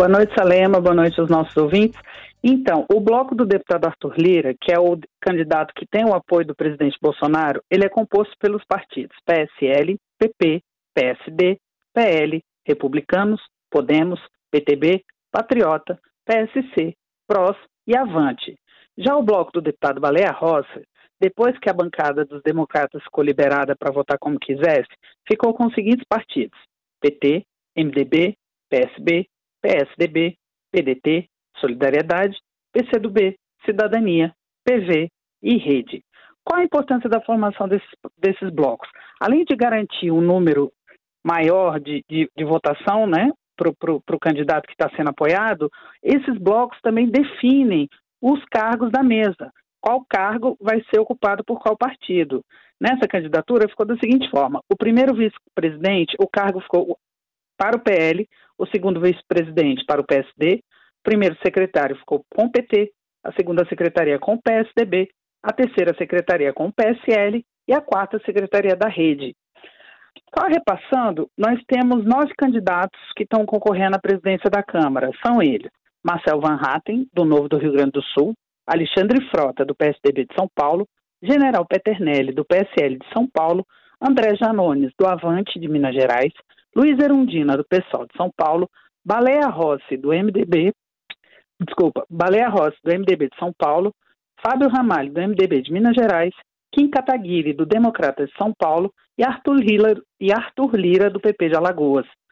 Boa noite, Salema. Boa noite aos nossos ouvintes. Então, o bloco do deputado Arthur Lira, que é o candidato que tem o apoio do presidente Bolsonaro, ele é composto pelos partidos PSL, PP, PSD, PL, Republicanos, Podemos, PTB, Patriota, PSC, PROS e Avante. Já o bloco do deputado Baleia Rossi, depois que a bancada dos democratas ficou liberada para votar como quisesse, ficou com os seguintes partidos: PT, MDB, PSB, PSDB, PDT, Solidariedade, PCdoB, Cidadania, PV e Rede. Qual a importância da formação desses blocos? Além de garantir um número maior de votação, né, para o candidato que está sendo apoiado, esses blocos também definem os cargos da mesa. Qual cargo vai ser ocupado por qual partido? Nessa candidatura ficou da seguinte forma: o primeiro vice-presidente, o cargo ficou para o PL, o segundo vice-presidente para o PSD, o primeiro secretário ficou com o PT, a segunda secretaria com o PSDB, a terceira secretaria com o PSL e a quarta secretaria da Rede. Só repassando, nós temos 9 candidatos que estão concorrendo à presidência da Câmara. São eles: Marcel Van Hatten, do Novo do Rio Grande do Sul, Alexandre Frota, do PSDB de São Paulo, General Peternelli, do PSL de São Paulo, André Janones, do Avante, de Minas Gerais, Luiz Erundina, do PSOL de São Paulo, Baleia Rossi, do MDB de São Paulo, Fábio Ramalho, do MDB de Minas Gerais, Kim Kataguiri, do Democratas de São Paulo, e Arthur Lira, do PP de Alagoas.